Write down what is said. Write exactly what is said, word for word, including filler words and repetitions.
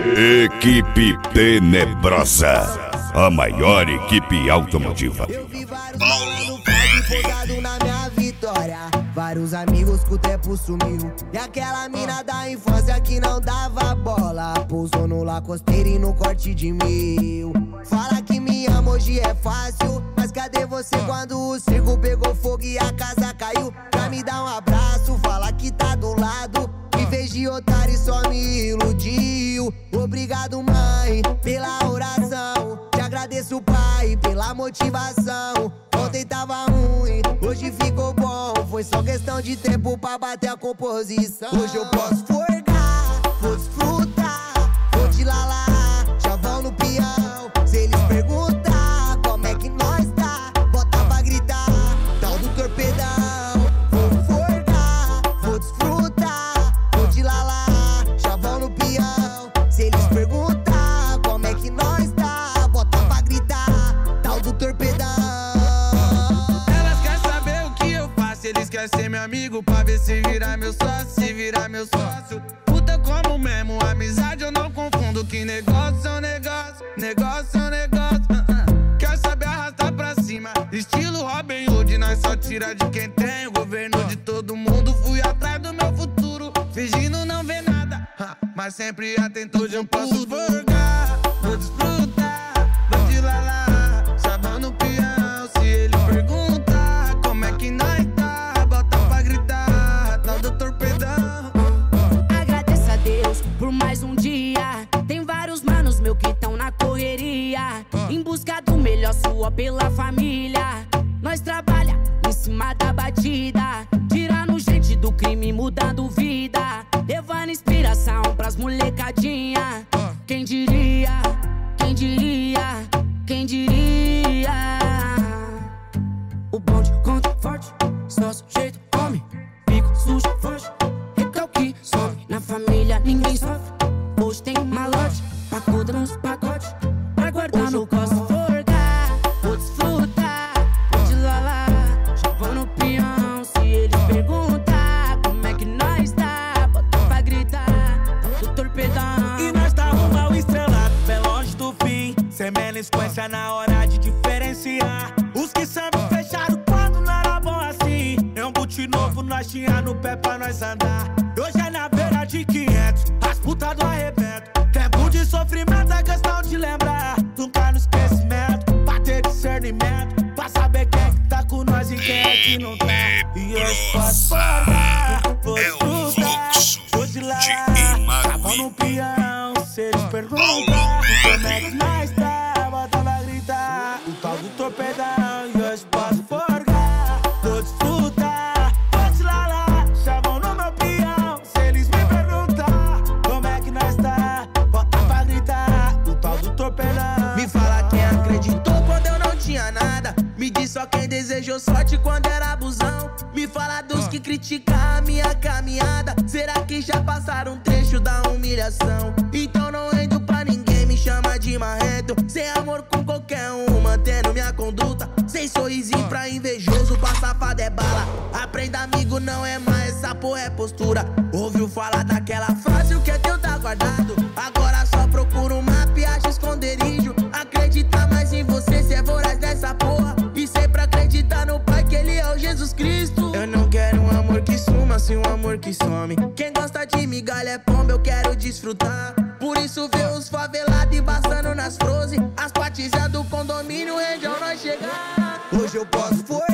Equipe Tenebrosa, a maior equipe automotiva. Eu vi vários malandros empolgado na minha vitória. Vários amigos que o tempo sumiu. E aquela mina da infância que não dava bola pousou no lacosteiro e no corte de mil. Fala que me ama, hoje é fácil, mas cadê você quando o circo pegou fogo e a casa caiu? Pra me dar um abraço, fala que tá do lado. Me fez de otário e só me iludiu. Obrigado, mãe, pela oração. Te agradeço, pai, pela motivação. Ontem tava ruim, hoje ficou bom. Foi só questão de tempo pra bater a composição. Hoje eu posso forgar, vou desfrutar, vou te lalar, chavão no peão. Se eles perguntar como é que nós tá, bota pra gritar, tal do torpedão. Vou forgar, vou desfrutar, vou te lalar, chavão no peão. Se eles perguntar como é que nós tá, bota pra gritar, tal do torpedão. Eles querem ser meu amigo pra ver se virar meu sócio, se virar meu sócio. Puta como mesmo, amizade eu não confundo. Que negócio é um negócio, negócio é um negócio. uh -uh. Quer saber arrastar pra cima, estilo Robin Hood. Nós só tira de quem tem o governo de todo mundo. Fui atrás do meu futuro, fingindo não ver nada, uh, mas sempre atento. Hoje eu posso forgar, vou desfrutar, vou te lalar, sabão no peão. Se ele perguntar como é que nós tá, por mais um dia. Tem vários manos meu que tão na correria, em busca do melhor, sua pela família. Nós trabalha em cima da batida, tirando gente do crime, mudando vida, levando inspiração pras molecadinha. Quem diria, quem diria, quem diria? O bonde conta forte, só sujeito homem, pico sujo forte, recalque sobe. Na família ninguém sofre, hoje tem malote, pacuda nos pacotes, pra guardar no cosmo. Forgar, vou desfrutar, vou te lalar, chavão no peão. Se eles perguntar como é que nós tá, bota pra gritar, do torpedão. E nós tá rumo ao estrelado, bem longe do fim, sem melisquência na hora de diferenciar. Os que sempre fecharam quando não era bom assim, é um boot novo, nós tinha no pé pra nós andar. Hoje é na beira de quinhentos, as putas do arrebento. Tempo de sofrimento é questão de lembrar, nunca no esquecimento, pra ter discernimento, pra saber quem é que tá com nós e quem é que não tá. E hoje posso parar, vou desfrutar, vou de lá, cavão no peão. Se eles perguntar como é que nós tá, bota pra gritar, o tal do torpedão. E hoje posso forgar, vou desfrutar, vou te lalar, chavão no meu peão. Se eles me perguntar como é que nós tá, bota pra gritar, o tal do torpedão. Me fala quem acreditou quando eu não tinha nada, me diz só quem desejou sorte quando era abusão. Me fala dos que criticam a minha caminhada, será que já passaram um trecho da humilhação? Então não rendo pra ninguém, me chama de marrento, sem amor com qualquer um, mantendo minha conduta, sem sorrisinho pra invejoso, pra safado é bala. Aprenda amigo, não é mais, essa porra é postura. Ouviu falar daquela frase, o que é teu tá guardado, agora só procura um mapa e acha esconderijo. Acredita mais em você, cê é voraz dessa porra, e sempre acreditar no Pai que ele é o Jesus Cristo. Eu não quero um amor que suma, sim um amor que some. Quem gosta de migalha é pomba, eu quero desfrutar. Por isso vê os favelados embaçando nas frozen, as patizas do condomínio, onde nós chegar. Hoje eu posso for